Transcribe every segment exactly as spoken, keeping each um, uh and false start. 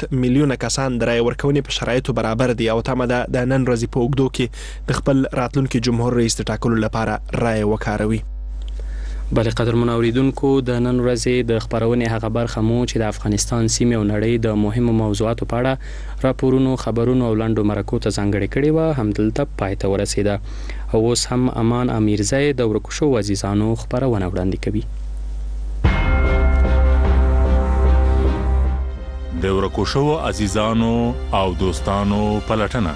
شپږ میلیونه کسان د رایې ورکونې په شرایطو برابر دي او تمه ده د نن ورځې په اوږدو کې د خپل راتلونکي جمهور رئیس د ټاکلو لپاره رایې وکاروي. بلې قدرمنو اوریدونکو، د نن ورځې د خبرونې هغه برخه مو چې د افغانستان سیمې او نړۍ د مهمو موضوعاتو په اړه راپورونو، خبرونو او لنډو مرکو ته ځانګړې کړې وه همدلته پای ته ورسېده. او اوس هم امان امیرزی د ورکو شوو عزیزانو خبرونه وړاندې کوي. د ورکو شوو عزیزانو او دوستانو پلټنه.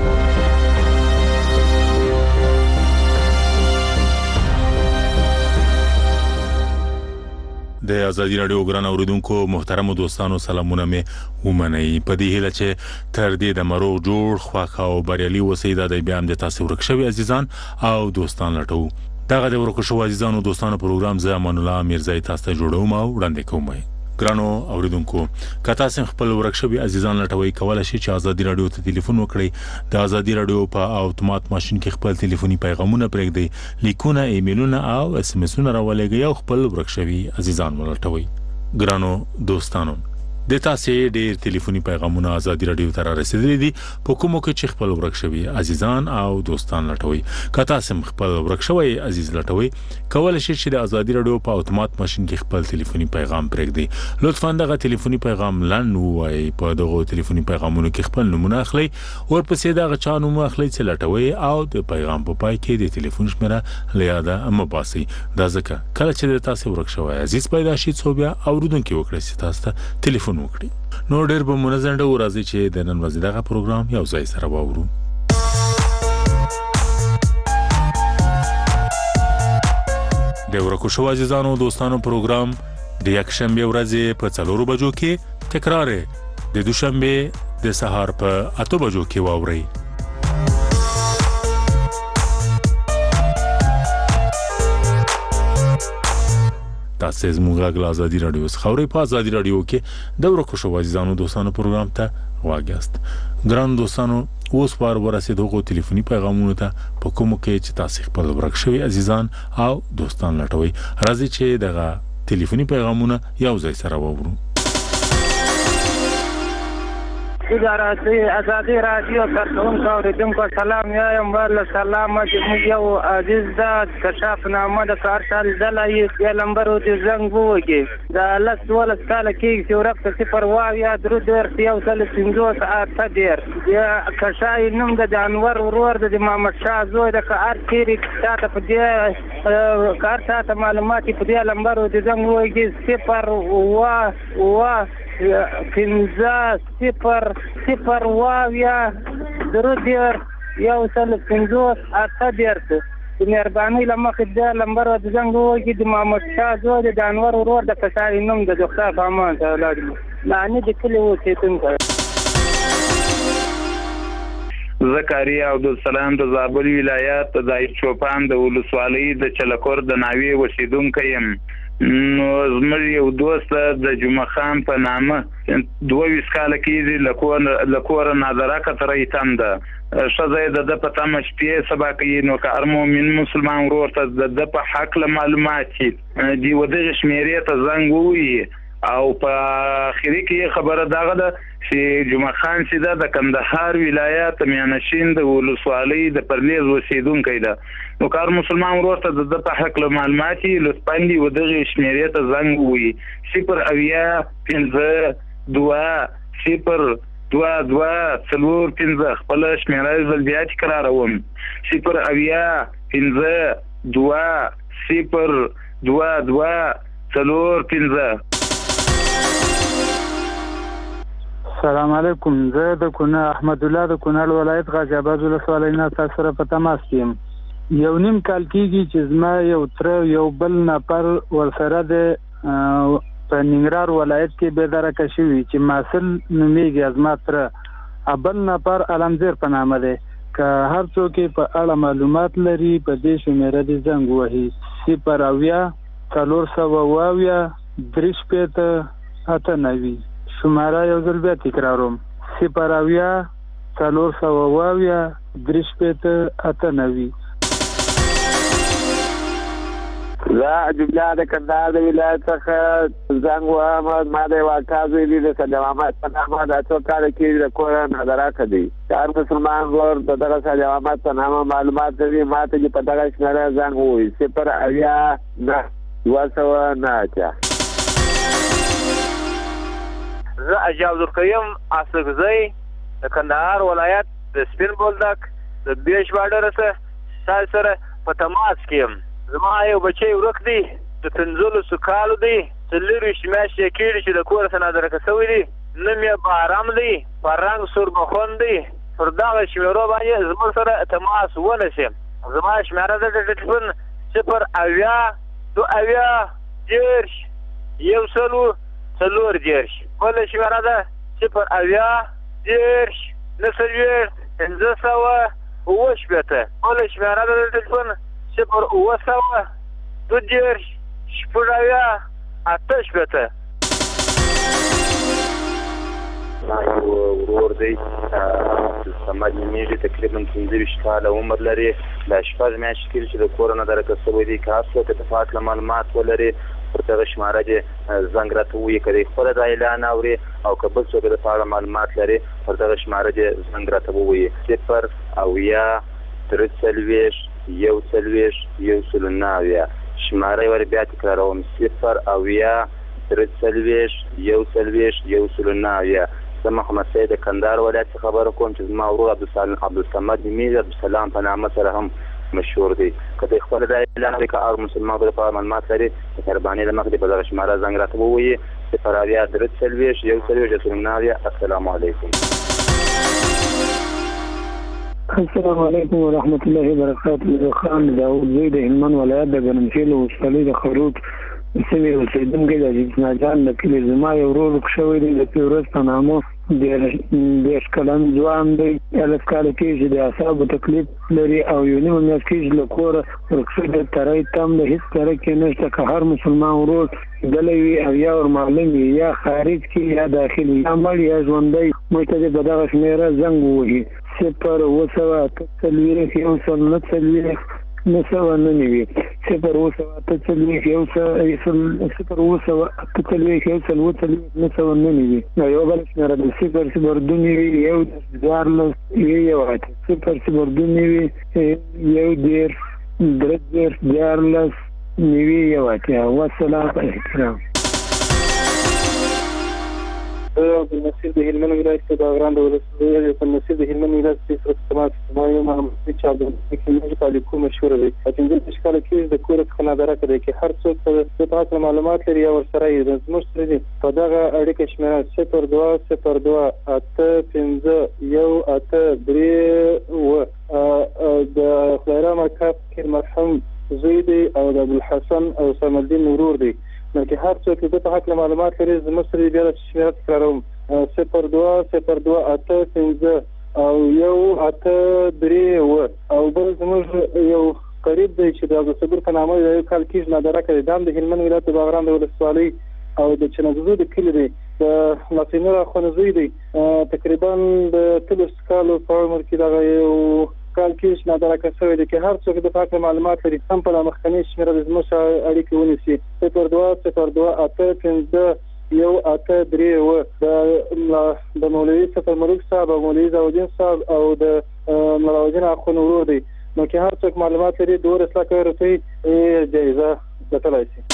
د ازادي راډیو ګران اوریدونکو محترم دوستانو سلامونه مې ومنئ. په دې هیله چې تر دې د مروغ جوړ خواخا او بریالي اوسئ. دا د بیا هم د تاسو ورک شوي عزیزان او دوستان لټو. دغه د ورک شوو عزیزانو دوستانو پروګرام زه امان الله میرزای تاسو ته جوړوم او وړاندې کوم. ګرانو اوریدونکو، که تاسو خپل ورک شوي عزیزان لټوي، کولای شئ چې ازادي راډیو ته ټلیفون وکړئ. د ازادي راډیو په اتومات ماشين کې خپل ټلیفوني پیغامونه پرېږدئ، لیکونه، ایمیلونه او اس ام اسونه راولېږئ او خپل ورک شوي عزیزان ولټوي. ګرانو دوستانو، د تاسو ډېر ټلیفوني پیغامونه ازادي راډیو ته رسیدلي دي په کومو کې چې خپل ورک شوي عزیزان او دوستان لټوي. که تاسو خپل ورک شوی عزیز لټوي، کولای شئ چې د ازادي راډیو په اتومات ماشين کې خپل ټلیفوني پیغام پرېږدئ. لطفا دغه ټلیفوني پیغام لنډ ووایئ. په دغه ټلیفوني پیغامونو کې خپل نومونه اخلئ، ورپسې دغه چا نوم اخلئ چې لټوي او د پیغام په پای کې د ټلیفون شمیره له یاده مه باسئ. دا ځکه کله چې د تاسو ورک شوی عزیز پیدا شي، څو بیا اوریدونکي وکړي چې تاسو ته ټلیفون وکړي. نو ډېر به منظم ډول راځي چې د نن ورځې دغه پروګرام یو ځای سره واورو. د ورکو شوو عزیزانو دوستانو پروګرام د یکشنبه ورځې په څلورو بجو کې تکرار د دوشنبه د سهار په اته بجو کې واورئ. تاسو زموږ غږ ازادي راډیو څخه اورئ. په ازادي راډیو کې د ورکو شوو عزیزانو دوستانو پروګرام ته واګیاست. ګران دوستانو، اوس بار ورسېدو غو ټلیفوني پیغامونو ته په کومو کې چې تاسو خپل ورک شوي عزیزان او دوستان لټوي. راځي چې دغه ټلیفوني پیغامونه یو ځای سره واورو. اداراتي ازادي راډیو کارکونکو اوریدونکو سلام یم. ول سلام چې موږ یو عزیز د کشاف نامه د کارتل دلای یو نمبر د زنګ وږي د لس ولس کال کې چې ورکه صفر وایا درو در یو سل پنځوس اته ډیر یا کشای نوم د انور ورور د محمد شاه زوی د کار کېری تاسو په دې کار تاسو معلومات په دې نمبر د زنګ وږي صفر وا وا پنځه صفر صفر واویا درو دیر یو سل پنځوس اته دیر د مهرباني لمخې د نمبر د زنګ وږي د محمد شاه زوی د انور ورور د کشای نوم د دکتور فامان ته لاړم. معنی د کلی اوسېدونکو زکریا عبدالسلام د زابل ولایت د چوپان د ولسوالۍ د چلکور د ناوی اوسېدونکی یم. نو زموږ یو دوست د جمعه خان په نامه دوه ویس کاله کېږي له کوره نادره کترۍ تنده ښځه یې د ده په تمه شپې سبا کوي. نو که هر مؤمن مسلمان ورور ته د ده په هکله معلومات شي، د یوه دغې شمېرې ته زنګ ووهي. او په اخري کې خبره دغه ده چې جمعه خان چې ده د کندهار ولایت میانشین د ولسوالۍ د پرلیز اوسېدونکی ده. نو که هر مسلمان ورور ته د ده په هکله معلومات وي، لطفا دې یوه دغې شمېرې ته زنګ ووهي. صفر اویا پنځه دوه صفر دوه دوه څلور پنځه. خپله شمېره زه بیا تکراروم: صفر اویا پنځه دوه صفر دوه دوه څلور پنځه. سلام علیکم. زه د کونړ احمد الله د کونړ ولایت غازی آباد ولسوالۍ نه تاسو سره په تماس کې یم. یو نیم کال کېږي چې زما یو تره یو بل نفر ورسره د په ننګرهار ولایت کې بېدرکه شوي چې ماسل نومېږي زما تره. بل نفر علمزیر په نامه دی. که هر څوک په اړه معلومات لري په دې شمېره دې زنګ ووهي: صفر اویا څلور سوه اویا درې شپېته اته نوي. شماره یو ځل بیا تکراروم: صفر اویا څلور سوه اویا درې شپېته اته نوي. زه جمله د کندهار د ولایت څخه زنګ وایم. ما د یو اکا زوی دی د صدام احمد په نامه دا څو کاله کېږي د کوره نظراکه دی. هر مسلمان ورور د دغه صدام احمد په نامه معلومات لري. ما ته چې په دغه شمېره زنګ ووایي صفر اویا نه دوه سوه نه اتیا. زه اجاز القیم اڅکزی د کندهار ولایت د سپین بولدک د بیش بارډر سره سره په تماس کې یم. زما یو بچی ورک دی د پنځلسو کالو دی. څلورویشت میاشتې کېږي چې د کور څخه نادرکه شوی دی. نوم یې بهرام دی. په رنګ سوربخون دی. پر دغه شمېرو باندې زموږ سره تماس ونیسي. زما شمېره ده د ټلیفون صفر اویا دوه اویا دېرش یو سلو څلور دېرش. بله شمېره ده صفر اویا دېرش نهه څلوېښت پنځه سوه اووه شپېته. بله شمېره ده د ټلیفون صفر اووه سوه دوه دېرش شپږ اویا اته شپېته. ما یو ورور دی عبدالصمد نومېږي. تقریبا پنځه ویشت کاله عمر لري. دا شپږ میاشتې کېږي چې د کوره نادرکه شوی دی. که هر څوک د فاصله معلومات ولري پر دغه شماره دې زنګ راته ووایي. که دی خپله دا اعلان اوري او که بل څوک د په اړه معلومات لري پر دغه شماره دې زنګ راته ووایي. صفر اویا درې څلوېښت یو څلوېښت یو سلو نه اویا. شماره یې ور بیا تکراروم صفر اویا درې څلوېښت یو څلوېښت یو سلو نه اویا. زه محمد سید د کندهار ولایت څخه خبره کوم چې زما ورور عبدالصمد نومېږي. عبدالسلام په نامه سره هم مشهور دی. که دی خپله دا اعلان وکړي که هر مسلمان به دپاره معلومات لري د مهربانۍ له مخې دې په دغه شماره زنګ راته ووایي صفر اویا درې څلوېښت یو څلوېښت یو سلو نه اویا. السلام علیکم. السلام علیکم ورحمت الله وبرکاته. زه خان داود زوی د هلمند ولایت د ګرمسېل ولسوالۍ د خروټ سیمې اوسېدونکی د عزیزنا جان د کلي. زما یو ورور ورک شوی دی د پیروز په نامه. دېرش کلن ځوان دی. الف کاله کېږي. د اعصابو تکلیف لري او یو نیمه میاشت کېږي له کوره ورک شوی دی. تری تم د هېڅ تره کې نشته. که هر مسلمان ورور دلی وي او یا ورمعلوم وي یا خارج کې یا داخل وي یا مړ یا ژوندی موږ ته دې په دغه شمېره زنګ ووهي. صفر اوه سوه اته څلوېښت یو سل نه څلوېښت نه سوه نه نوي. صفر اوه سوه اته څلوېښت یو سل صفر اوه سوه اته څلوېښت یو سل اوه څلوېښت نه سوه نه نوي. او یوه بله شمېره ده صفر صفر دوه نوي یو دېرش دیارلس یو اته. صفر صفر دوه نوي یو دېرش درې دېرش دیارلس نوي یو اتیا. والسلام احترام. عبدالنصیر د هلمند ولایت کې د اغران د ولسوالۍ عبدالنصیر د هلمند ولایت کې سره تماس ما یو محمد چې عبدالنصیر کې تعلیقو مشهور دی. پنځه دېرش کاله کېږي د کور څخه نادرکه دی. که هر څوک په دې اړه معلومات لري یا ورسره یې زموږ سره دي په دغه اړیکه شمېره صفر دوه صفر دوه اته پنځه یو اته درې اوه. د خدایرام اکا فقیر مرحوم زوی دی او د ابوالحسن او اسامه الدین ورور دی. نو که هر څوک د په حق معلومات لري زموږ سره بیا د شمېره تکراروم صفر دوه صفر دوه اته پنځه او یو اته درې اوه. او بل زموږ یو قریب دی چې د عبدالصبور په نامه د یو کال کېږي نادرکه دی. دا هم د هلمند ولایت د باغران د ولسوالۍ او د چنګزو د کلي دی. د ناصرنور اخوند زوی دی. تقریبا د اتلس کالو په عمر کې دغه یو کال کېږي نادرکه شوی دی. که هر څوک د په حق معلومات لري هم په مخکنۍ شمېره د زموږ سره اړیکې ونیسي صفر دوه صفر دوه اته پنځه یو اته درې اوه. د مولوي سفر ملوک صاحب او مولوي ضیاءالدین صاحب او د ملاودین اخوند ورور دی. نو که هر څوک معلومات لري د اور اصلاح کوي روپۍ جایزه ګټلی شي.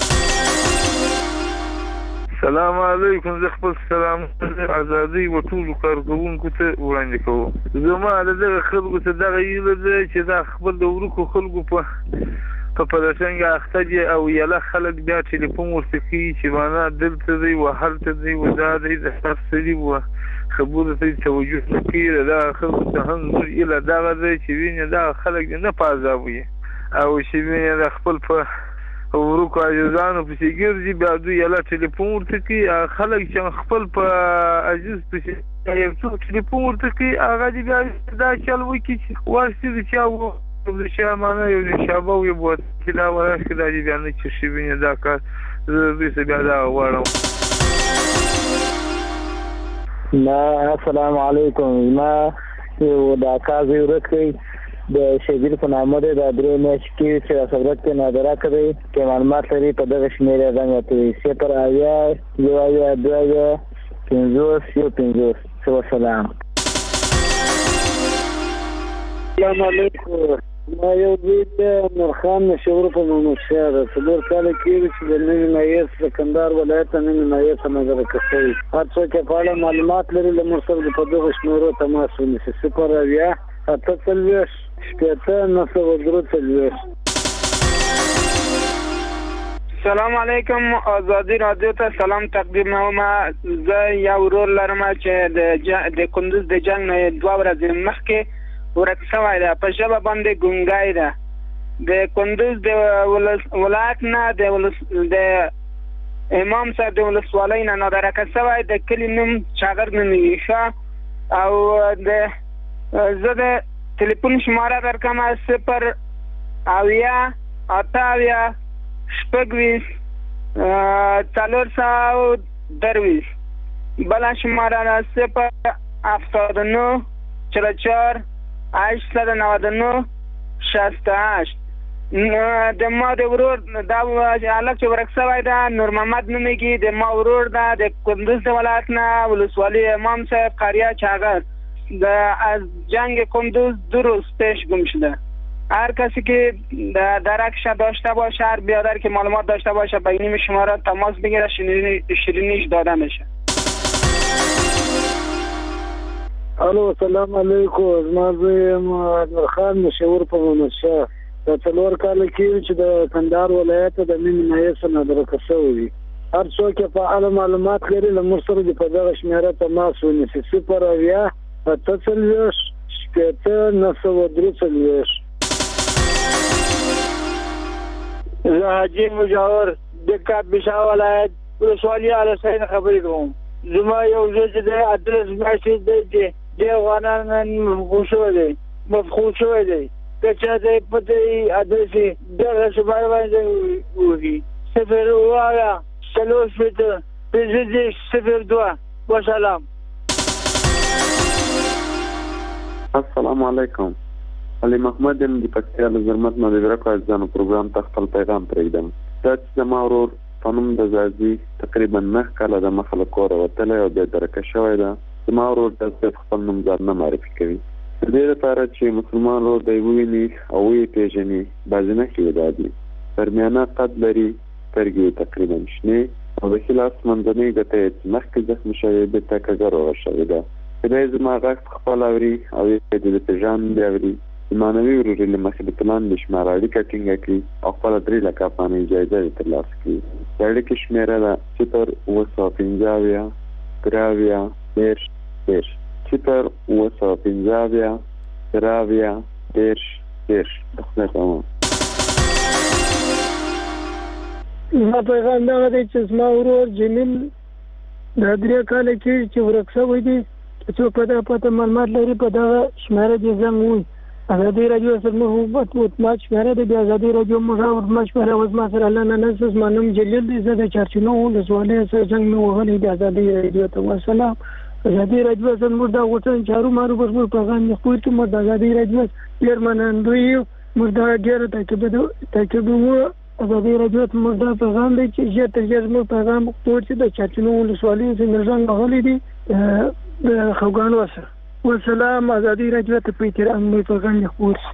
سلام علیکم. زه خپل سلام ازادۍ و ټولو کارکوونکو ته وړاندې کوم. زما د دغه خلکو ته دغه هیله ده چې دا خپل د ورکو خلکو په په پلټنګ اخته دي او یله خلک بیا ټلیفون ورته کوي چې معنا دلته دی و هلته دی و دا دی د هر سړي و خبرو ته توجه نه کوي. دغه خلکو ته هم زموږ هیله دغه ده چې وینې دغه خلک نه په عذاب وي او چې وینې د خپل په ورکو عزیزانو پسې ګرځي بیا دوی یله ټلیفون ورته کوي. خلک چې خپل په عزیز پسې یو څوک ټلیفون ورته کوي هغه دې بیا دا چل وکړي چې واسطې د چا و د چا معنا یو نشابه وي بوت چې دا وراشي دا دې بیا نه چې شي وینې دا کار زه دوی څه بیا دا غواړم. نه السلام علیکم. ما یو د اکا زوی ورک دی د شهید په نامه د درې میاشتې کې چې صورت کې نادره کړی کې معلومات لري په دغه شمیره باندې ته صفر اویا یو اویا دوه اویا پنځوس یو پنځوس سو سلام. السلام علیکم. ما یو دوی نورخان مشهور په منوشهر څلور کال کې چې د نوي نایب سکندر ولایت نوي نایب نظر کړی هر څوک په اړه معلومات لري له مرسل په دغه شمیرو تماس ونیسي صفر اویا اته څلوېښت شپېته نهه سوه درې څلوېښت. سلام علیکم. آزادی رادیو ته سلام تقدیموم. زه یو ورور لرم چې د د کندوز د جنګ نه دوه ورځې مخکې ورک شوی ده، په ژبه باندې ګونګی ده. د کندوز د ولایت نه د امام صاحب د ولسوالۍ نه نادرکه شوی، د کلي نوم چاغر نومیږي ښه. او د زه د تلیفون شماره درکم صفر اویا اته اویا شپږ ویشت څلور سوه درویشت. بله شماره ده صفر هفتاد و نه چهل و چهار هشتصد و نود و نه شصت و هشت. د ما د ورور دا هلک چې ورک شوی ده نور محمد نومیږي، د ما ورور ده د کندوز د ولایت نه ولسوالي امام صاحب قریه چاغر. د از جنگ کندوز دو روز پیش گم شده. هر کسی که درکش داشته باشه، هر بیادر که معلومات داشته باشه با این شماره تماس بگیره، شیرینیش داده میشه. الو سلام علیکم. زما زوی نورخان مشهور په منوشهر د څلور کال کې چې د کندهار ولایت د نوي نایب نادرکه شوی. هر څوک په اړه معلومات لري له مرسل په دغه شمیره تماس ونیسي صفر اویا اته څلوېښت شپېته نهه سوه درې څلوېښت. زه حاجي مجاور د کابل ولایت ولسوالي اله سید خبرې کوم. زما یو زوی چې د ادرس میسج دی د افغانان مفخوشوی دی مفخوشوی دی که چا دی په دې ادرس دغه شماره باندې وږي صفر اویا څلور شپېته پنځه دېرش صفر دوه. وسلام. السلام علیکم. علي محمد یم د پکتیا له زرمت نه د ورکو ځانو پروګرام ته خپل پیغام پرېږدم. دا چې زما ورور په نوم د زازي تقریبا نهه کاله د مخه له کوره وتلی او بیا درکه شوی ده. زما ورور داسې خپل نوم ځان نه معرفي کوي. د دې لپاره چې مسلمان ورور دی وویني او ویې پېژني بعضې نښې یې دا دي: درمیانه قد لري، سترګې یې تقریبا شنې او د ښي لاس منځنۍ ګوته یې چې مخکې زخمي شوې بېرته کږه روغه شوې ده. کله یې زما غږ په خپل اوري او یې د پېژاندې اوري، د معنوي ورورۍ له مخې د پلان د شماره اړیکه ټینګه کړي او خپله درې لکه افغانۍ جایزه یې ترلاسه کړي. د اړیکې شمېره ده صفر اووه سوه پنځه اویا درې اویا دېرش دېرش صفر اووه سوه پنځه اویا درې اویا دېرش دېرش. د خدای په امان. زما پیغام دغه دی چې زما ورور جمیل دا درې کاله کې چې ورک شوی دی، چې څوک په دغه پته معلومات لري په دغه شمېره دې زنګ ووایي. ازادي راډیو سره موږ وټما شمېره ده، د ازادي راډیو موږ وټما شمېره وه. زما سره الله ننس زما نوم جلیل دی، زه د چارچینو ولسوالۍ سره زنګ مې وهلی د ازادي راډیو ته. وسلام. ازادي راډیو سره موږ دا غوښتنه چارو مارو بس موږ پیغام یې خپور کړو. موږ د ازادي راډیو ډېر منندوی یو. موږ دا ډېره تعقیبوو. ازادي راډیو ته موږ دا پیغام دی چې ژر تر ژره زموږ پیغام خپور کړي. د چارچینو ولسوالۍ څخه زنګ وهلی دی د خفګانو سره. والسلام. ازادي راډیو ته په احترام مې پیغام یې خپور شي.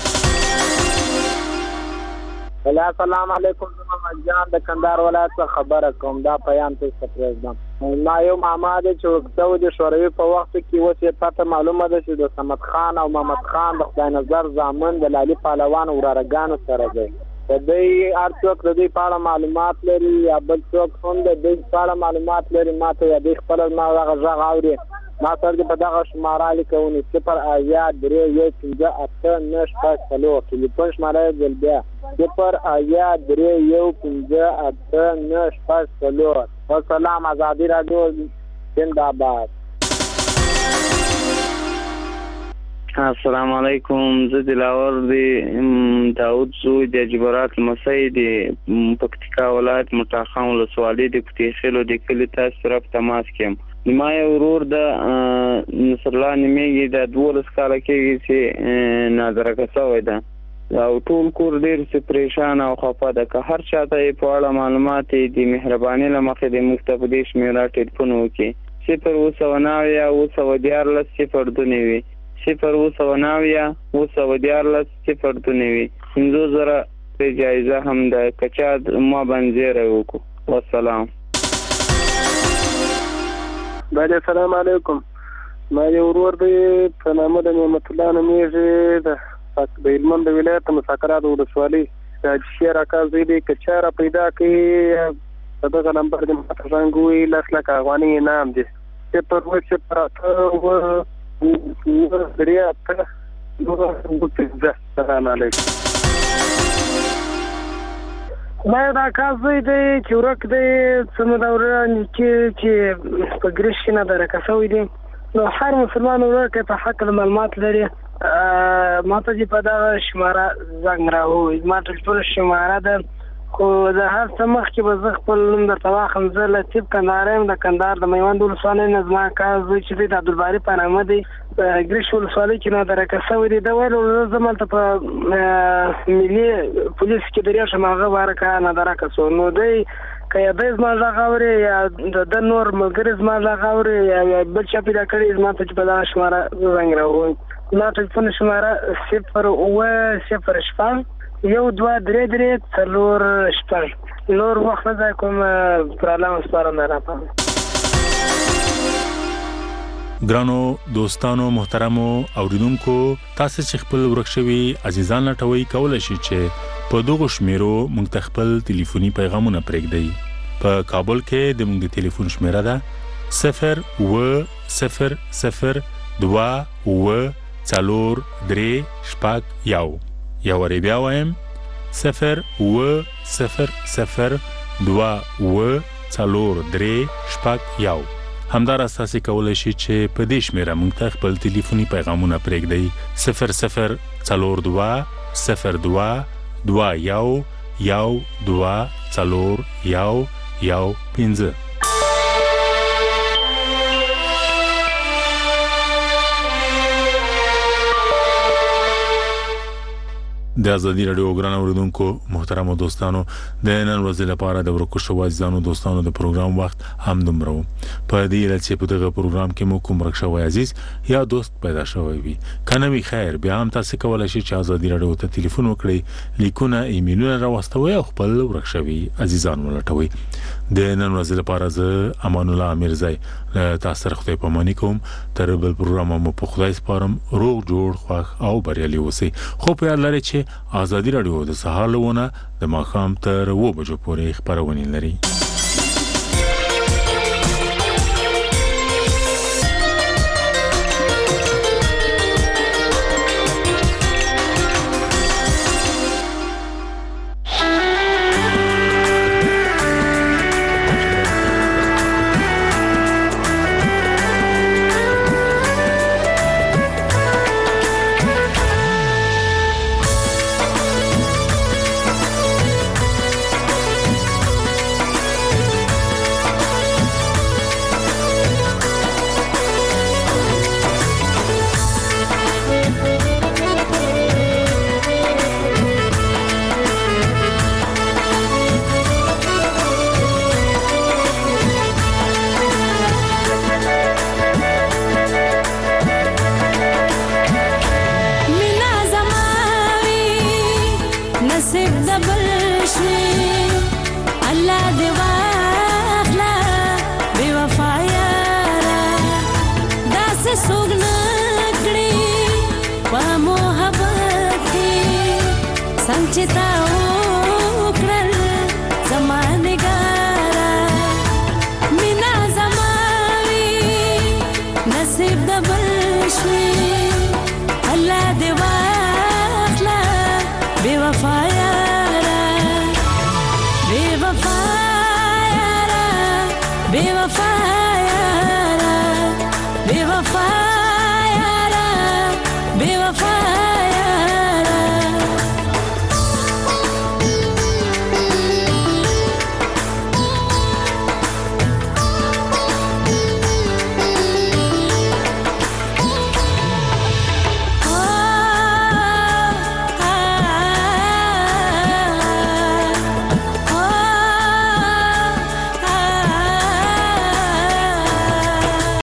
السلام علیکم. زما مجان د کندهار ولایت څخه خبره کوم. دا پیام تاسو ته پرېږدم. ما یو ماما دی چې وکړو د شوروي په وخت کې اوس یې پته معلومه ده چې د صمد خان او محمد خان د خدای نظر زامن د لالي پهلوان ورارګانو سره دی. د دوی هر څوک د دوی په اړه معلومات لري یا بل څوک هم د دوی په اړه معلومات لري، ما ته یا دوی خپله ما دغه غږ اوري، ما سره دې په دغه شماره لیکه ونیسي صفر اویا درې یو پنځه اته نهه شپږ څلور. ټلیفون شماره یې ځل بیا صفر اویا درې یو پنځه اته نهه شپږ څلور. والسلام. ازادي راډیو زنده باد. السلام علیکم. زه دلاور دی داود زوی د جبرات لمسی دی پکتیکا ولایت مټاخان ولسوالۍ د کوټې خیلو د کلي تاسو طرف تماس کیم. ما یو ورور د نصر الله نیمېږي د دولس کاله کېږي چې نادرکه شوی ده او ټول کور ډېر څه پریشان او خفه ده که هر چاته یې په اړه معلومات د مهربانۍ له مخې د موږ ته په دې شمېره ټلیفون وکړي صفر اووه سوه نهه اویا اووه سوه دیارلس صفر دوه نوي صفر اووه سوه نهه اویا اووه سوه دیارلس صفر دوه نوي پنځوس زره پرې جایزه هم ده که چا ما باندې زیری وکړو والسلام. بله سلام علیکم. ما یو ورور دی په نامه د نعمت الله نومیږي د د هلمند ولایت مساکرات ولسوالۍ د شیر اکا زوی دی که چا را پیدا کړي د دغه نمبر د ماته زنګ ووایي لس لکه افغانۍ انعام دی صفر اووه صفر اته اووه اووه درې اته دوه اووه پنځه. سلام علیکم. ما یو د اکا زوی دی چې ورک دی څه موده وړاندې چې په ګریش کې نادرکه شوی دی نو هر مسلمان ورک په حق معلومات لري ما ته چې په دغه شماره زنګ راووي زما ټلیفون شماره ده خو د هر څه مخکې به زه خپل نوم درته واخلم. زه لطیف کندهار یم د کندهار د میوند ولسوالۍ نه زما اکا زوی چې دی د عبدالباري په نامه دی په ګریش ولسوالۍ کې نادرکه شوی دی ده ویل زه ځم هلته په ملي پولیس کې درېږم هغه باره که نادرکه شو نو دی که یا دی زما غږ اوري یا د ده نور ملګري زما غږ اوري یا بل چا پیدا کړي زما ته چې په دغه شماره زنګ راووي. زما ټلیفون شماره صفر اووه صفر شپږ یو دوه درې درې څلور شپږ. نور وخت نه ضایع کوم پر الله سپارم نه راپام. ګرانو دوستانو محترمو اوریدونکو تاسو چې خپل ورک شوي عزیزان لټوي کولای شئ چې په دغه شمیرو موږ ته خپل ټلیفوني پیغامونه پرېږدئ. په کابل کې د موږ د ټلیفون شمیره ده صفر اووه صفر صفر دوه اووه څلور درې شپږ یو. یو وری بیا وایم صفر اووه صفر صفر دوه اووه څلور درې شپږ یو. همداراز تاسو کولای شئ چې په دې شمیره موږ ته خپل ټلیفوني پیغامونه پرېږدئ صفر صفر څلور دوه صفر دوه دوه یو یو دوه څلور یو یو پنځه. د ازادي رادیو ګران اوریدونکو محترمو دوستانو د نن ورځې لپاره د ورکو شو عزیزانو دوستانو د پروګرام وخت هم دومره په دې لړ چې په دغه پروګرام کې مو کوم ورک شو عزیز یا دوست پیدا شوی وي کنه وی خیر بیا هم تاسو کولای شئ چې ازادي رادیو ته ټلیفون وکړئ لیکونه ایمیلونه راوستوي او خپل ورک شوی عزیزان ولټوي. د نن ورځې لپاره زه امان الله امیرزای تاسو سره خدای پاماني کوم تر بل پروګرام مو په خدای سپارم روغ جوړ خوښ او بریالي اوسئ. خو په یاد لرئ چې ازادي رادیو د سهار لونه د ماښام تر اوه بجو پورې خبرونه لري. Allah de wakhla be wafa